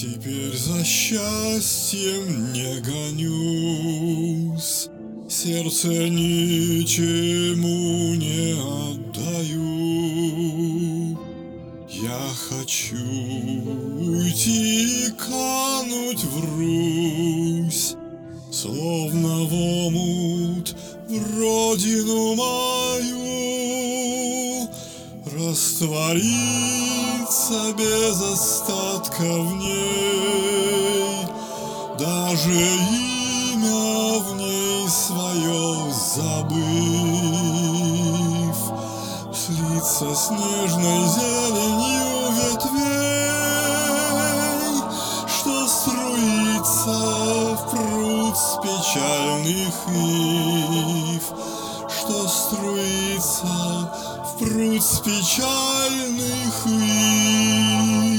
теперь за счастьем не гонюсь, сердце ничему не отдаю. Я хочу уйти и кануть врусь, словно в омут в родину мою, раствориться без остатка в ней, даже имя в ней свое забыв, слиться с нежной зеленью ветвей, что струится в пруд с печальных ив, что струится в пруд с печальных ив.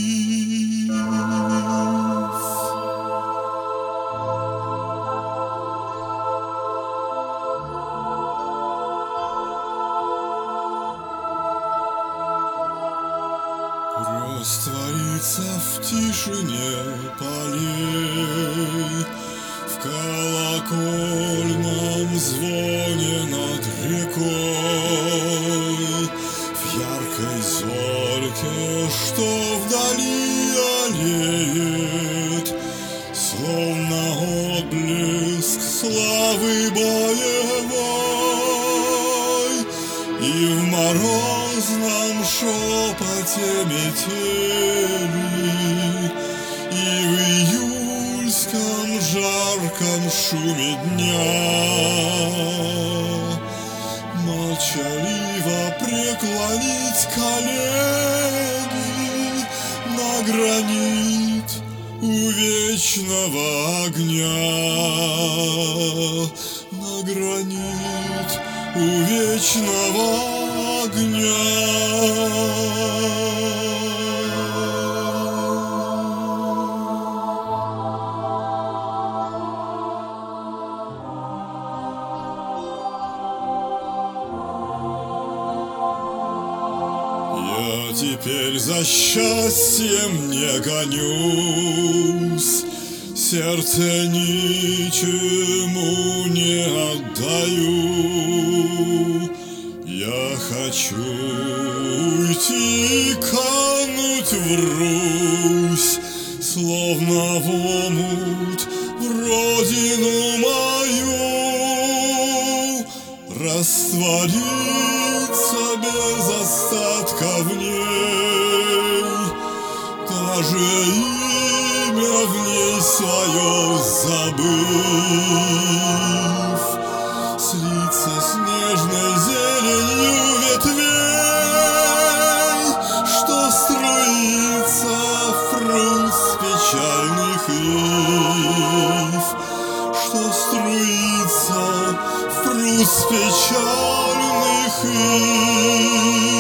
Раствориться в тишине полей, в колокольном звоне над рекой, в яркой зорьке, что вдали аллеет, словно отблеск славы боевой, и в морозном шепоте метели, и в июльском жарком шуме дня молчаливо преклонить колени на гранит у вечного огня, на гранит у вечного огня. Я теперь за счастьем не гонюсь, сердце ничему не отдаю. Я хочу уйти и кануть врусь, словно в омут в родину мою, раствориться без остатка в ней, даже имя в ней свое забыв, слиться с нежной зеленью ветвей, что струится в пруд с печальных ив, что струится в пруд с печальных ив.